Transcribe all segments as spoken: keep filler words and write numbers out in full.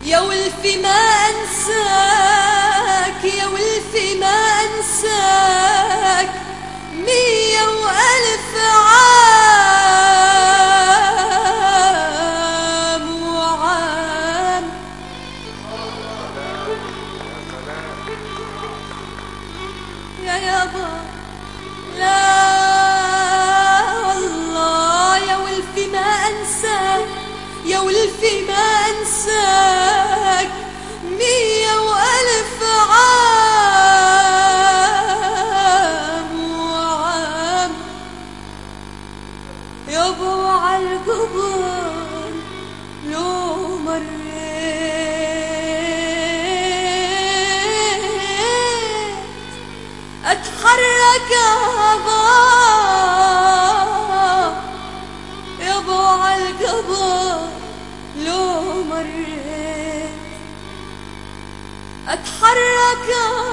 يا ولفي ما أنساك، يا ولفي ما أنساك مية وألف عام وعام. يا يابا لا والله يا ولفي ما أنساك، يا ولفي ما أنساك مية وألف عام وعام. يابا وعالقبر لو مريت أتحرك أبا، يابا وعالقبر لو مريت أتحرك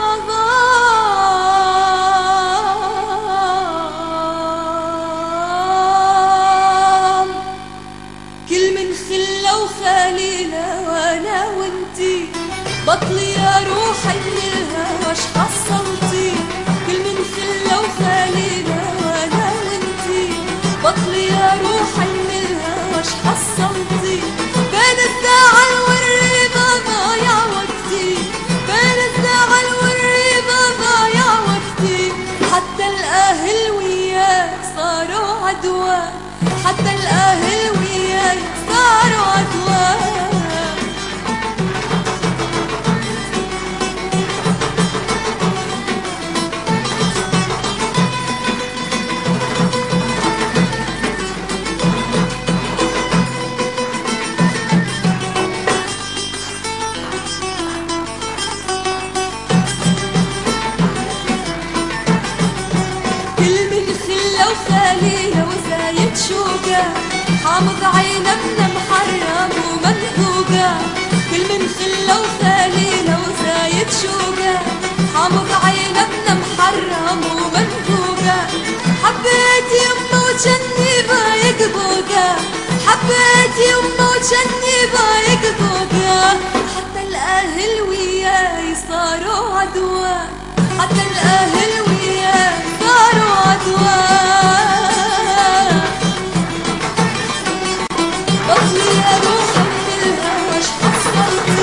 أضام. كل من خلة وخليلة وأنا وانتي بطلي يا روحي من الهوى اش حصلتي. كل من خلة وخليلة وأنا وانتي بطلي يا روحي من الهوى اش حصلتي. بين الزعل والرضا ضايع وقتي، بين الزعل والرضا ضايع وقتي. حتى الأهل وياي صاروا عدوى، حتى الأهل وياي صاروا عدوى. وخليلة وزايد شوقة حامض عينبنا محرم ومنهوقة. كل من خلة وخليلة وزايد شوقة حامض عينبنا محرم ومنهوقة. حبيت يمه وجني بايق بوقة، حبيت يمه وجني بايق بوقة. حتى الأهل وياي صاروا عدوى، حتى الأهل وياي صاروا عدوى. بطلي يا روحي من الهوى اش حصلتي.